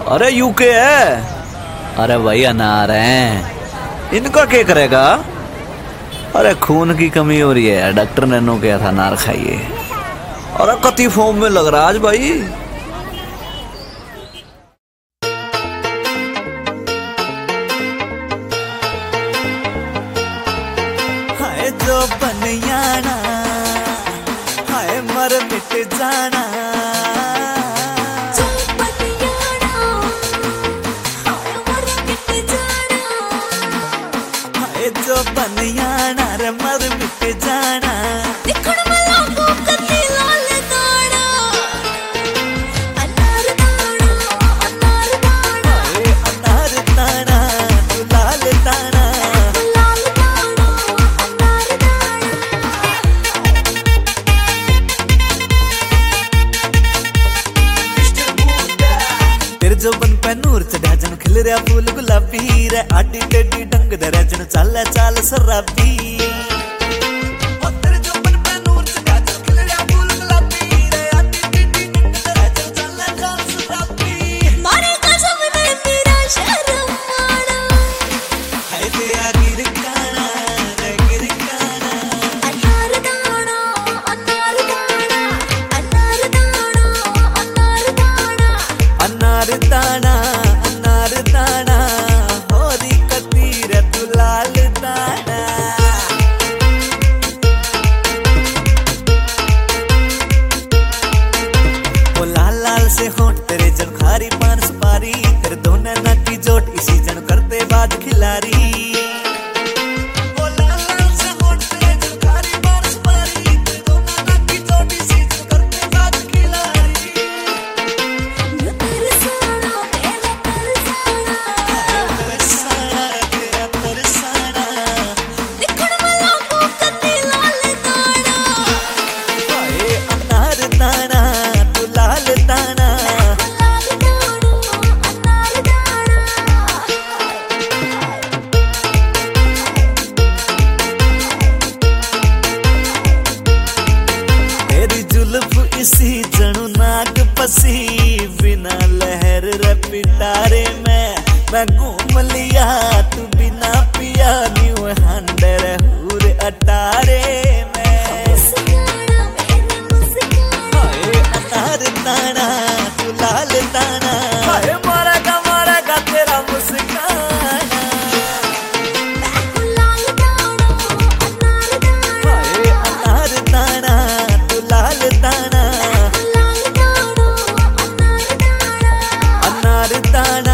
अरे यूके है। अरे भाई अनार हैं, इनका क्या करेगा। अरे खून की कमी हो रही है, डॉक्टर ने नो कहा था अनार खाइए। अरे कति फॉर्म में लग रहा आज भाई। हाय जो बन जाना, हाय मर मिट जाना, जो बन जाना रे मर मिट जाना। अनार दाना तू लाल दाना। तेरे जो बन पे नूर चढ़ा जन खिल रहा फूल गुलाबी रे। आटी टेडी ढंग दे जन चाल चाल शराबी। अनार दाना अनार दाना होरी कतीर तू लाल दाना। वो लाल लाल से होंठ तेरे जन खारी पान सुपारी। तेरे दोनों नाक की जोट इसी जन करते बाद खिलारी। इसी जणु नाग पसी बिना लहर रे पिटारे में मैं घूम लिया तू बिना पिया न्यू हंडर हुर अटारे में। अनार दाना तू लाल दाना मारेगा तेरा मुस्काना। अनार दाना तू लाल दाना। अनार दाना